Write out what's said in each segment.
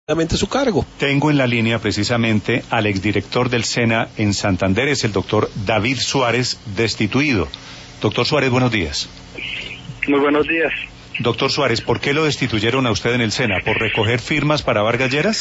su cargo. Tengo en la línea precisamente al exdirector del SENA en Santander, es el doctor David Suárez, destituido. Doctor Suárez, buenos días. Muy buenos días. Doctor Suárez, ¿por qué lo destituyeron a usted en el SENA? ¿Por recoger firmas para Vargas Lleras?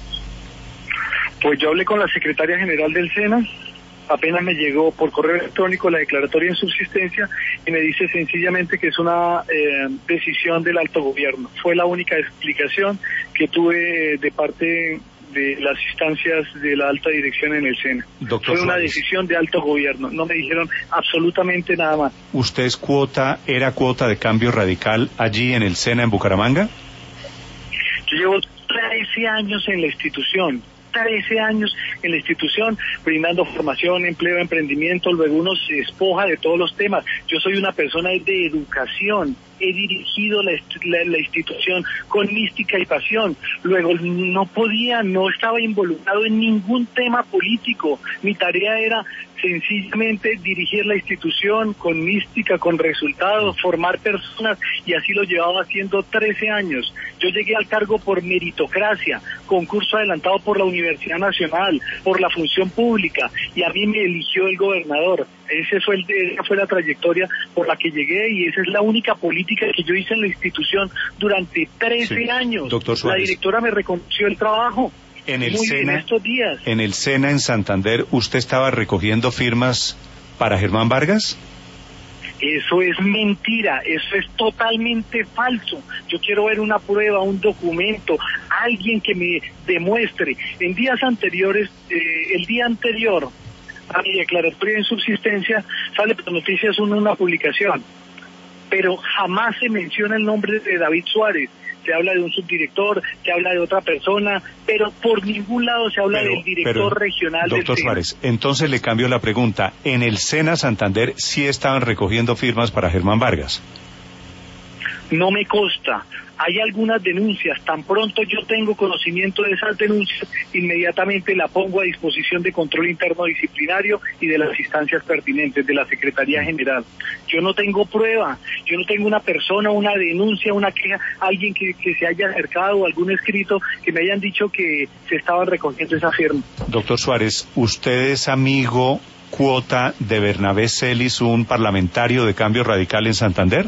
Pues yo hablé con la secretaria general del SENA, apenas me llegó por correo electrónico la declaratoria en subsistencia y me dice sencillamente que es una decisión del alto gobierno. Fue la única explicación que tuve de parte de las instancias de la alta dirección en el SENA. Doctor Fue una Suárez, decisión de alto gobierno, no me dijeron absolutamente nada más. ¿Usted es era cuota de Cambio Radical allí en el SENA en Bucaramanga? Yo llevo 13 años en la institución. 13 años en la institución, brindando formación, empleo, emprendimiento, luego uno se despoja de todos los temas. Yo soy una persona de educación, he dirigido la institución con mística y pasión, luego no estaba involucrado en ningún tema político, mi tarea era sencillamente dirigir la institución con mística, con resultados, formar personas, y así lo llevaba haciendo 13 años. Yo llegué al cargo por meritocracia, concurso adelantado por la Universidad Nacional, por la función pública, y a mí me eligió el gobernador. Esa fue la trayectoria por la que llegué, y esa es la única política que yo hice en la institución durante 13 años. Doctor Suárez, la directora me reconoció el trabajo. En el Muy SENA, bien, estos días. En el SENA en Santander, ¿usted estaba recogiendo firmas para Germán Vargas? Eso es mentira, eso es totalmente falso. Yo quiero ver una prueba, un documento, alguien que me demuestre. En días anteriores, el día anterior a mi declaratoria en subsistencia, sale por noticias una publicación, pero jamás se menciona el nombre de David Suárez. Se habla de un subdirector, se habla de otra persona, pero por ningún lado se habla del director regional del SENA. Doctor Suárez, entonces le cambio la pregunta. ¿En el SENA Santander sí estaban recogiendo firmas para Germán Vargas? No me consta. Hay algunas denuncias, tan pronto yo tengo conocimiento de esas denuncias, inmediatamente la pongo a disposición de control interno disciplinario y de las instancias pertinentes de la Secretaría General. Yo no tengo prueba, yo no tengo una persona, una denuncia, una queja, alguien que se haya acercado o algún escrito que me hayan dicho que se estaban recogiendo esa firma. Doctor Suárez, ¿usted es amigo cuota de Bernabé Celis, un parlamentario de Cambio Radical en Santander?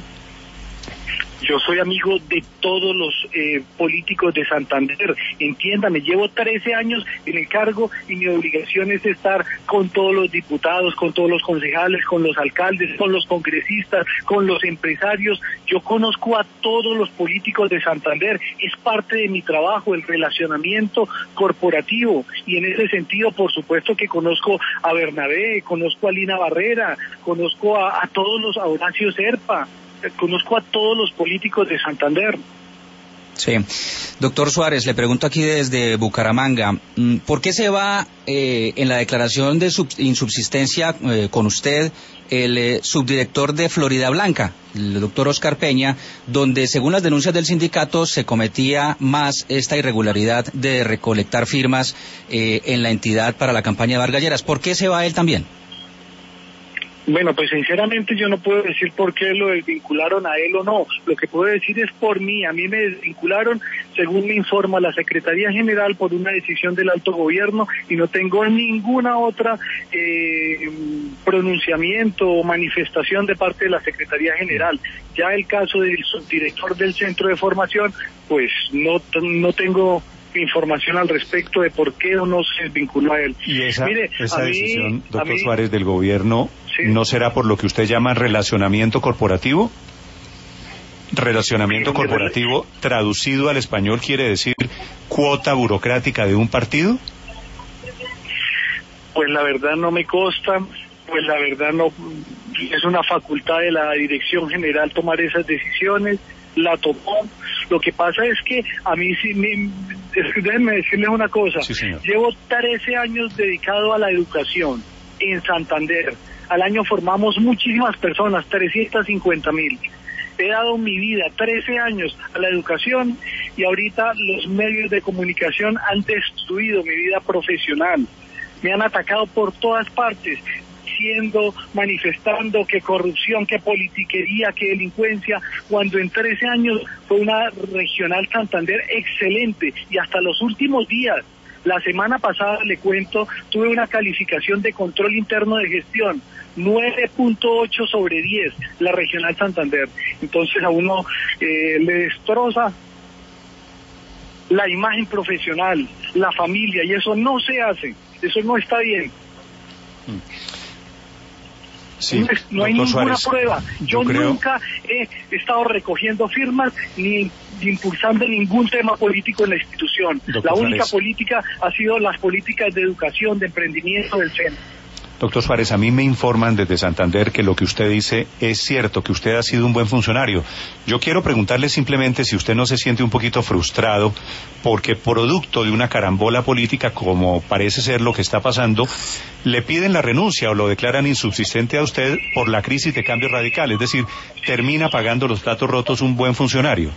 Yo soy amigo de todos los políticos de Santander, entiéndame, llevo 13 años en el cargo y mi obligación es estar con todos los diputados, con todos los concejales, con los alcaldes, con los congresistas, con los empresarios. Yo conozco a todos los políticos de Santander, es parte de mi trabajo, el relacionamiento corporativo, y en ese sentido, por supuesto que conozco a Bernabé, conozco a Lina Barrera, conozco a todos a Horacio Serpa, conozco a todos los políticos de Santander. Sí. Doctor Suárez, le pregunto aquí desde Bucaramanga, ¿por qué se va en la declaración de insubsistencia con usted el subdirector de Florida Blanca, el doctor Oscar Peña, donde según las denuncias del sindicato se cometía más esta irregularidad de recolectar firmas en la entidad para la campaña de Vargas Lleras? ¿Por qué se va él también? Bueno, pues sinceramente yo no puedo decir por qué lo desvincularon a él o no. Lo que puedo decir es por mí. A mí me desvincularon, según me informa la Secretaría General, por una decisión del alto gobierno, y no tengo ninguna otra pronunciamiento o manifestación de parte de la Secretaría General. Ya el caso del subdirector del centro de formación, pues no tengo información al respecto de por qué o no se desvinculó a él. ¿Y esa decisión, doctor Suárez, del gobierno, sí, no será por lo que usted llama relacionamiento corporativo? Relacionamiento corporativo, traducido al español, quiere decir cuota burocrática de un partido. Pues la verdad no me consta, pues la verdad no, es una facultad de la Dirección General tomar esas decisiones, la tomó. Lo que pasa es que a mí sí déjenme decirles una cosa. Sí, señor. Llevo 13 años dedicado a la educación en Santander. Al año formamos muchísimas personas, 350,000. He dado mi vida, 13 años, a la educación, y ahorita los medios de comunicación han destruido mi vida profesional. Me han atacado por todas partes. diciendo, manifestando que corrupción, que politiquería, que delincuencia, cuando en 13 años fue una regional Santander excelente, y hasta los últimos días, la semana pasada, le cuento, tuve una calificación de control interno de gestión, 9.8 sobre 10, la regional Santander. Entonces a uno le destroza la imagen profesional, la familia, y eso no se hace, eso no está bien. Sí, no hay ninguna Suárez, prueba. Yo nunca he estado recogiendo firmas ni impulsando ningún tema político en la institución. La única política ha sido las políticas de educación, de emprendimiento del SENA. Doctor Suárez, a mí me informan desde Santander que lo que usted dice es cierto, que usted ha sido un buen funcionario. Yo quiero preguntarle simplemente si usted no se siente un poquito frustrado porque producto de una carambola política, como parece ser lo que está pasando, le piden la renuncia o lo declaran insubsistente a usted por la crisis de cambio radical. Es decir, termina pagando los platos rotos un buen funcionario.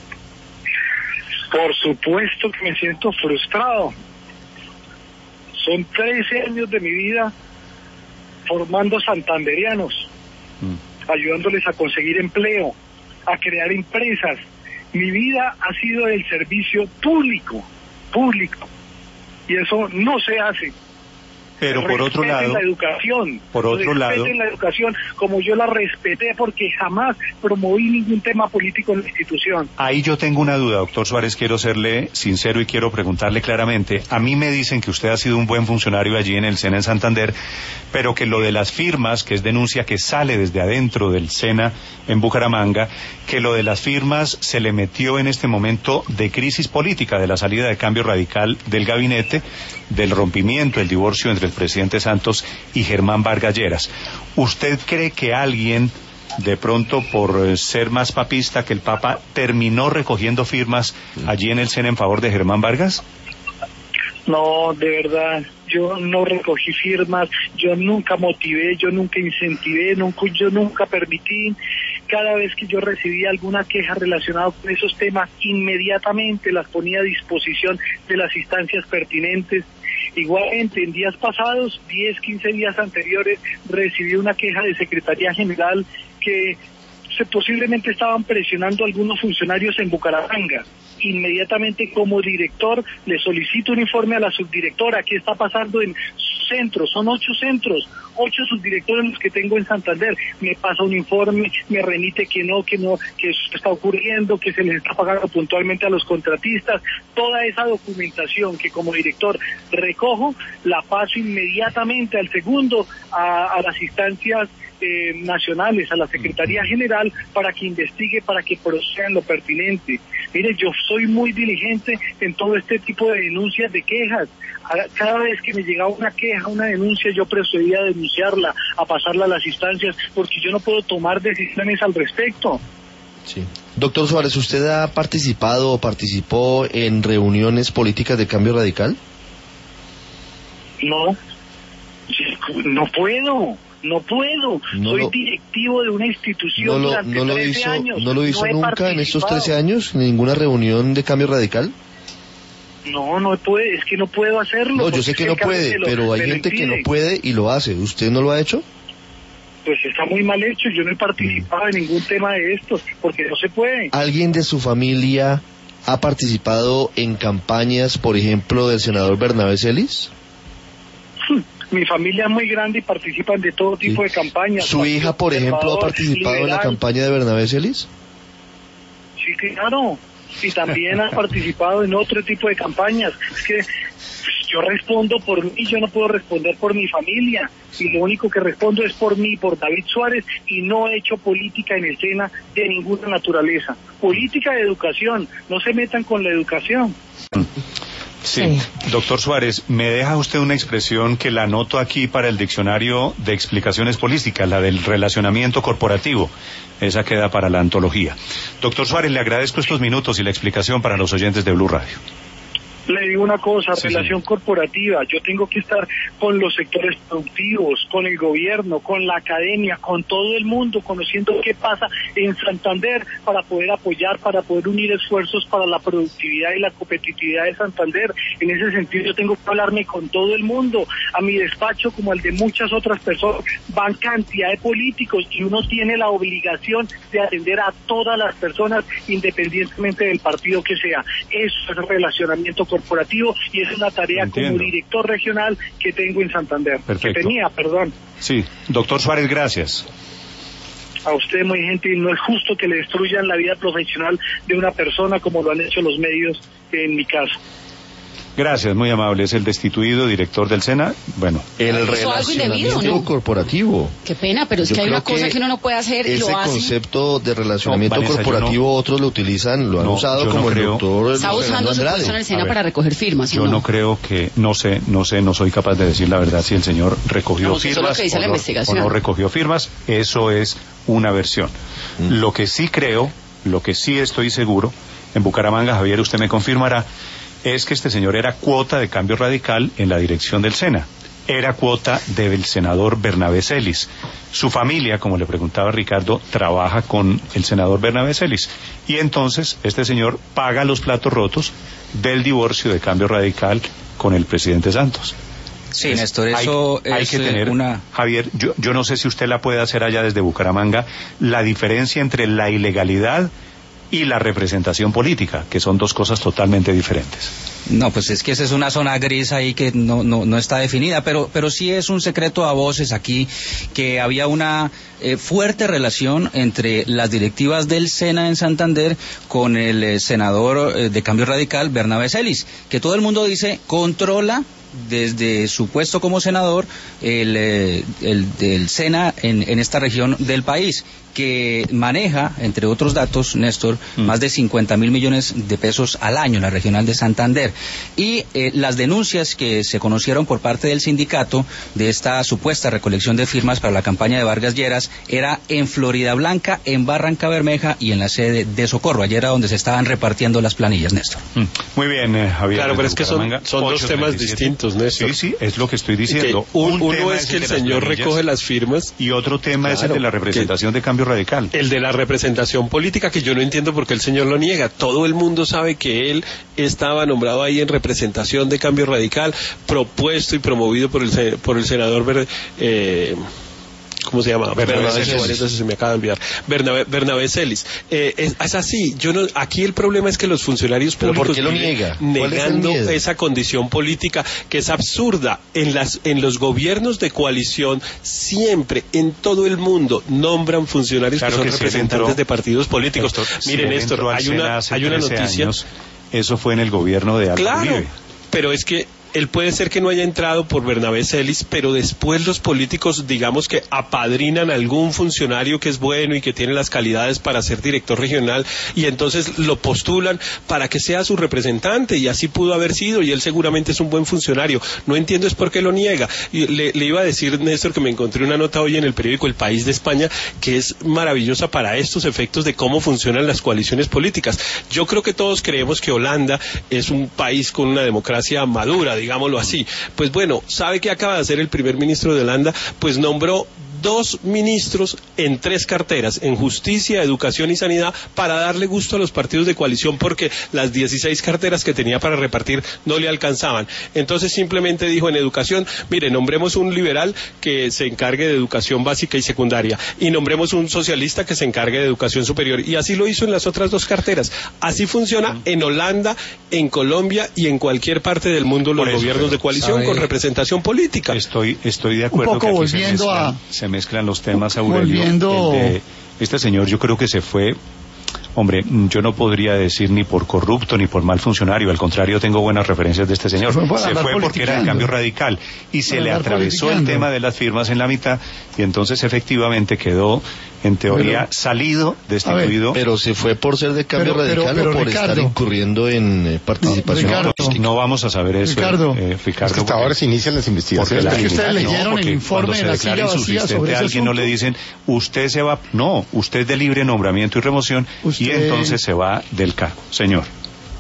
Por supuesto que me siento frustrado. Son 13 años de mi vida formando santanderianos, ayudándoles a conseguir empleo, a crear empresas. Mi vida ha sido el servicio público, y eso no se hace. Pero por otro lado, la educación, la educación como yo la respeté, porque jamás promoví ningún tema político en la institución. Ahí yo tengo una duda, doctor Suárez, quiero serle sincero y quiero preguntarle claramente. A mí me dicen que usted ha sido un buen funcionario allí en el SENA en Santander, pero que lo de las firmas, que es denuncia que sale desde adentro del SENA en Bucaramanga, que lo de las firmas se le metió en este momento de crisis política, de la salida de cambio radical del gabinete, del rompimiento, el divorcio entre el presidente Santos y Germán Vargas Lleras. ¿Usted cree que alguien, de pronto por ser más papista que el Papa, terminó recogiendo firmas allí en el SENA en favor de Germán Vargas? No, de verdad, yo no recogí firmas, yo nunca motivé, yo nunca incentivé, yo nunca permití. Cada vez que yo recibía alguna queja relacionada con esos temas, inmediatamente las ponía a disposición de las instancias pertinentes. Igualmente, en días pasados, 10, 15 días anteriores, recibí una queja de Secretaría General que posiblemente estaban presionando a algunos funcionarios en Bucaramanga. Inmediatamente, como director, le solicito un informe a la subdirectora. ¿Qué está pasando en centros? Son 8 centros, 8 subdirectores los que tengo en Santander. Me pasa un informe, me remite que eso está ocurriendo, que se les está pagando puntualmente a los contratistas. Toda esa documentación que como director recojo, la paso inmediatamente al segundo a las instancias nacionales, a la Secretaría General, para que investigue, para que procedan lo pertinente. Mire, yo soy muy diligente en todo este tipo de denuncias, de quejas. Cada vez que me llegaba una queja, una denuncia, yo procedía a denunciarla, a pasarla a las instancias, porque yo no puedo tomar decisiones al respecto. Sí. Doctor Suárez, ¿usted ha participado o participó en reuniones políticas de cambio radical? No, no puedo. Soy directivo de una institución durante 13 años. ¿No lo hizo nunca en estos 13 años? ¿Ninguna reunión de cambio radical? No puede, es que no puedo hacerlo. No, yo sé que no puede, pero hay gente que no puede y lo hace. ¿Usted no lo ha hecho? Pues está muy mal hecho, yo no he participado en ningún tema de estos, porque no se puede. ¿Alguien de su familia ha participado en campañas, por ejemplo, del senador Bernabé Celis? Mi familia es muy grande y participan de todo tipo de campañas. ¿Su hija, por ejemplo, ha participado en la campaña de Bernabé Celis? Sí, claro. Y también ha participado en otro tipo de campañas. Es que yo respondo por mí, yo no puedo responder por mi familia. Y lo único que respondo es por mí, por David Suárez, y no he hecho política en el SENA de ninguna naturaleza. Política de educación, no se metan con la educación. Sí, doctor Suárez, me deja usted una expresión que la anoto aquí para el diccionario de explicaciones políticas, la del relacionamiento corporativo. Esa queda para la antología. Doctor Suárez, le agradezco estos minutos y la explicación para los oyentes de Blue Radio. Le digo una cosa, Sí, relación corporativa, yo tengo que estar con los sectores productivos, con el gobierno, con la academia, con todo el mundo, conociendo qué pasa en Santander para poder apoyar, para poder unir esfuerzos para la productividad y la competitividad de Santander. En ese sentido yo tengo que hablarme con todo el mundo, a mi despacho como al de muchas otras personas, van cantidad de políticos y uno tiene la obligación de atender a todas las personas independientemente del partido que sea. Eso es relacionamiento corporativo y es una tarea como director regional que tengo en Santander. Perfecto. Que tenía, perdón. Sí, doctor Suárez, gracias. A usted muy gentil, no es justo que le destruyan la vida profesional de una persona como lo han hecho los medios en mi caso. Gracias, muy amable. Es el destituido director del SENA. Bueno, El relacionamiento corporativo. Qué pena, pero es que hay una cosa que uno no puede hacer y lo hace. Ese concepto de relacionamiento Vanessa, corporativo otros lo utilizan, lo han usado como el doctor Está usando su puesto en el SENA para recoger firmas. Yo no creo que, no sé, no soy capaz de decir la verdad si el señor recogió firmas eso es lo que dice la investigación. o no recogió firmas. Eso es una versión. Lo que sí creo, lo que sí estoy seguro, en Bucaramanga, Javier, usted me confirmará, es que este señor era cuota de Cambio Radical en la dirección del SENA. Era cuota del senador Bernabé Celis. Su familia, como le preguntaba Ricardo, trabaja con el senador Bernabé Celis. Y entonces este señor paga los platos rotos del divorcio de Cambio Radical con el presidente Santos. Sí, Néstor, eso hay que tener una... Javier, yo no sé si usted la puede hacer allá desde Bucaramanga, la diferencia entre la ilegalidad y la representación política, que son dos cosas totalmente diferentes. No, pues es que esa es una zona gris ahí que no está definida, pero sí es un secreto a voces aquí que había una fuerte relación entre las directivas del SENA en Santander con el senador de Cambio Radical, Bernabé Celis, que todo el mundo dice controla desde su puesto como senador el SENA en esta región del país, que maneja, entre otros datos, Néstor, más de 50.000 millones de pesos al año en la regional de Santander. Y las denuncias que se conocieron por parte del sindicato de esta supuesta recolección de firmas para la campaña de Vargas Lleras era en Floridablanca, en Barrancabermeja y en la sede de Socorro. Ayer era donde se estaban repartiendo las planillas, Néstor. Muy bien, Javier. Claro, pero es que son dos temas distintos, Néstor. Sí, es lo que estoy diciendo. Uno es que el señor recoge las firmas y otro tema es el de la representación de Cambio Radical. El de la representación política, que yo no entiendo por qué el señor lo niega. Todo el mundo sabe que él estaba nombrado ahí en representación de Cambio Radical, propuesto y promovido por el senador ¿cómo se llama? Se me acaba de olvidar. Bernabé Celis. Es así. Aquí el problema es que los funcionarios públicos ¿por qué lo niega? negando esa condición política que es absurda. En los gobiernos de coalición siempre en todo el mundo nombran funcionarios que son representantes de partidos políticos. Miren, Néstor, hay una noticia. Eso fue en el gobierno de Álvaro Uribe. Claro, pero es que él puede ser que no haya entrado por Bernabé Celis, pero después los políticos, digamos que apadrinan a algún funcionario que es bueno y que tiene las calidades para ser director regional, y entonces lo postulan para que sea su representante, y así pudo haber sido, y él seguramente es un buen funcionario. No entiendo es por qué lo niega. Y le iba a decir, Néstor, que me encontré una nota hoy en el periódico El País de España, que es maravillosa para estos efectos de cómo funcionan las coaliciones políticas. Yo creo que todos creemos que Holanda es un país con una democracia madura, digámoslo así. Pues bueno, ¿sabe qué acaba de hacer el primer ministro de Holanda? Pues nombró 2 ministros en 3 carteras, en justicia, educación y sanidad, para darle gusto a los partidos de coalición, porque las 16 carteras que tenía para repartir no le alcanzaban. Entonces simplemente dijo en educación, mire, nombremos un liberal que se encargue de educación básica y secundaria, y nombremos un socialista que se encargue de educación superior, y así lo hizo en las otras 2 carteras. Así funciona en Holanda, en Colombia y en cualquier parte del mundo los gobiernos de coalición con representación política. Estoy de acuerdo. Un poco que volviendo se mezclan los temas, Aurelio. Este señor, yo creo que se fue. Hombre, yo no podría decir ni por corrupto ni por mal funcionario, al contrario, tengo buenas referencias de este señor. Se fue porque era de Cambio Radical y se le atravesó el tema de las firmas en la mitad, y entonces efectivamente quedó, en teoría, salido, destituido. Pero se fue por ser de Cambio Radical o por estar incurriendo en participación. No vamos a saber eso, Ricardo. Es que hasta ahora se inician las investigaciones. Es que ustedes leyeron el informe de la silla vacía sobre ese alguien no le dicen, usted se va, no, usted es de libre nombramiento y remoción, y entonces se va del cargo, señor.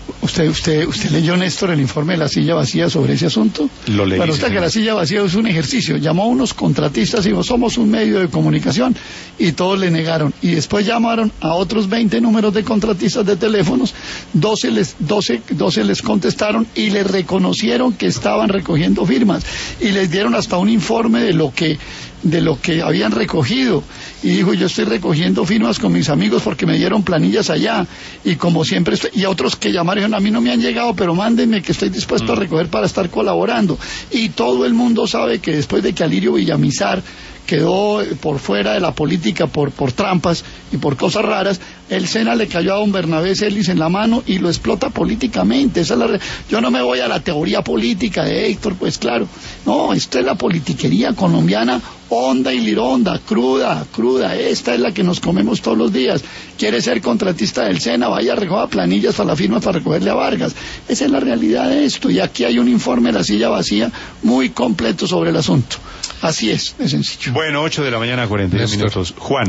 ¿Usted leyó, Néstor, el informe de la silla vacía sobre ese asunto? Lo leí. Bueno, usted que la silla vacía es un ejercicio. Llamó a unos contratistas y dijo, somos un medio de comunicación, y todos le negaron. Y después llamaron a otros 20 números de contratistas de teléfonos, 12 les contestaron y les reconocieron que estaban recogiendo firmas, y les dieron hasta un informe de lo que habían recogido, y dijo, yo estoy recogiendo firmas con mis amigos porque me dieron planillas allá, y como siempre y a otros que llamaron, dijeron, a mí no me han llegado, pero mándenme que estoy dispuesto a recoger para estar colaborando. Y todo el mundo sabe que después de que Alirio Villamizar quedó por fuera de la política por trampas y por cosas raras, el SENA le cayó a don Bernabé Celis en la mano y lo explota políticamente. Yo no me voy a la teoría política de Héctor, pues claro, no, esto es la politiquería colombiana honda y lironda, cruda, esta es la que nos comemos todos los días. Quiere ser contratista del SENA, vaya a recoger planillas para la firma para recogerle a Vargas. Esa es la realidad de esto, y aquí hay un informe de la silla vacía muy completo sobre el asunto. Así es sencillo. Bueno, 8:40 minutos. Juan.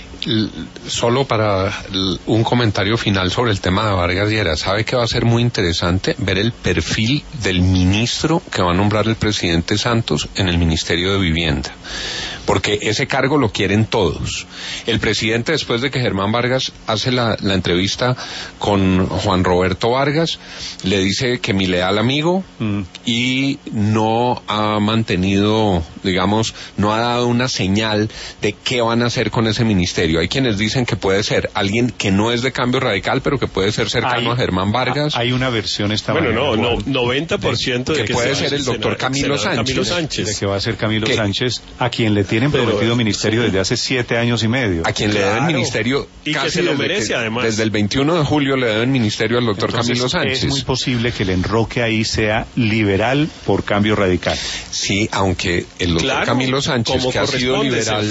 Solo para un comentario final sobre el tema de Vargas Lleras. ¿Sabe que va a ser muy interesante ver el perfil del ministro que va a nombrar el presidente Santos en el Ministerio de Vivienda? Porque ese cargo lo quieren todos. El presidente, después de que Germán Vargas hace la entrevista con Juan Roberto Vargas, le dice que mi leal amigo, y no ha mantenido, digamos, no ha dado una señal de qué van a hacer con ese ministerio. Hay quienes dicen que puede ser alguien que no es de Cambio Radical, pero que puede ser cercano a Germán Vargas. Hay una versión esta mañana. 90% de que puede ser el doctor Camilo Sánchez. De que va a ser Camilo Sánchez, a quien le tienen prometido ministerio desde hace 7 años y medio. A quien le deben ministerio, y que se lo merece, además. Desde el 21 de julio le deben ministerio al doctor Camilo Sánchez. Es muy posible que el enroque ahí sea liberal por Cambio Radical. Sí, aunque el doctor Camilo Sánchez, que ha sido liberal,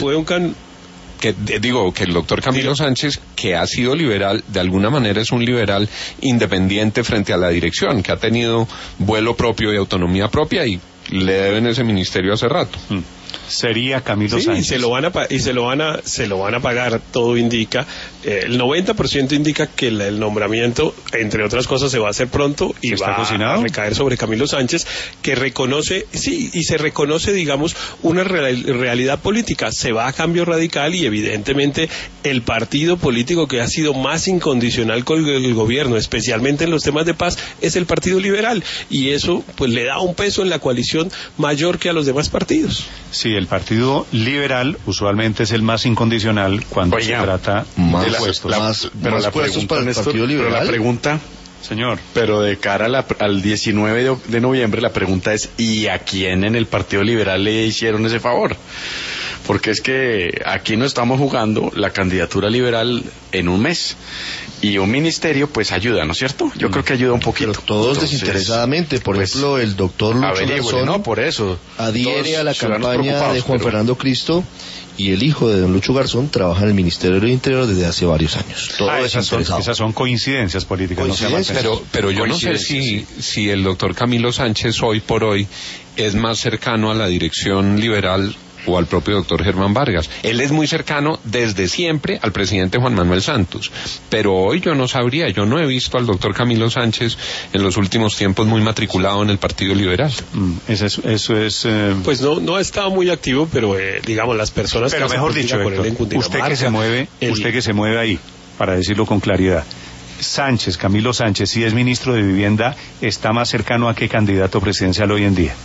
que el doctor Camilo Sánchez, que ha sido liberal, de alguna manera es un liberal independiente frente a la dirección, que ha tenido vuelo propio y autonomía propia, y le deben ese ministerio hace rato. Sería Camilo Sánchez. Y se lo van a pagar, todo indica. El 90% indica que el nombramiento, entre otras cosas, se va a hacer pronto y va a recaer sobre Camilo Sánchez, que reconoce, y se reconoce, digamos, una realidad política. Se va a Cambio Radical, y evidentemente el partido político que ha sido más incondicional con el gobierno, especialmente en los temas de paz, es el Partido Liberal, y eso pues le da un peso en la coalición mayor que a los demás partidos. Sí, el Partido Liberal usualmente es el más incondicional cuando se trata de puestos. Pero la pregunta, señor, pero de cara al 19 de noviembre, la pregunta es, ¿y a quién en el Partido Liberal le hicieron ese favor? Porque es que aquí no estamos jugando la candidatura liberal en un mes, y un ministerio pues ayuda, ¿no es cierto? Yo creo que ayuda un poquito. Pero todos desinteresadamente. Por ejemplo, el doctor Lucho Garzón por eso adhiere a la campaña de Juan Fernando Cristo, y el hijo de don Lucho Garzón trabaja en el Ministerio del Interior desde hace varios años. Esas son coincidencias políticas. Pero yo no sé si el doctor Camilo Sánchez hoy por hoy es más cercano a la dirección liberal o al propio doctor Germán Vargas. Él es muy cercano desde siempre al presidente Juan Manuel Santos, pero hoy yo no sabría, yo no he visto al doctor Camilo Sánchez en los últimos tiempos muy matriculado en el Partido Liberal. Eso es... Pues no ha estado muy activo, pero digamos, las personas pero que mejor dicho, Héctor, usted que se mueve ahí, para decirlo con claridad, Camilo Sánchez, si es ministro de Vivienda, ¿está más cercano a qué candidato presidencial hoy en día?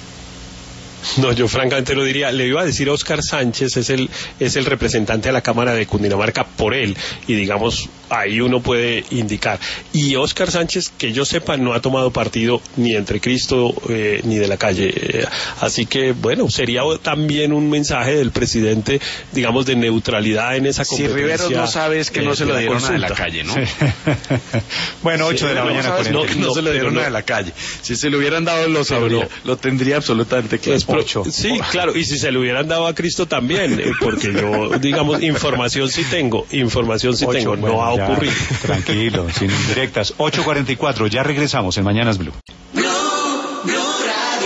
No, yo francamente lo diría. Le iba a decir Óscar Sánchez, es el representante de la Cámara de Cundinamarca por él, y digamos, ahí uno puede indicar. Y Óscar Sánchez, que yo sepa, no ha tomado partido ni entre Cristo ni de la calle. Así que, bueno, sería también un mensaje del presidente, digamos, de neutralidad en esa competencia. Si Riveros no sabe, es que no se lo dieron a de la calle, ¿no? Sí. Bueno, 8 de la mañana. No se lo dieron a de la calle. Si se lo hubieran dado, lo sabría. Lo tendría absolutamente claro. Sí, claro, y si se lo hubieran dado a Cristo también, porque yo, digamos, información sí tengo, no ha ocurrido. Tranquilo, sin indirectas. 8:44, ya regresamos en Mañanas Blue.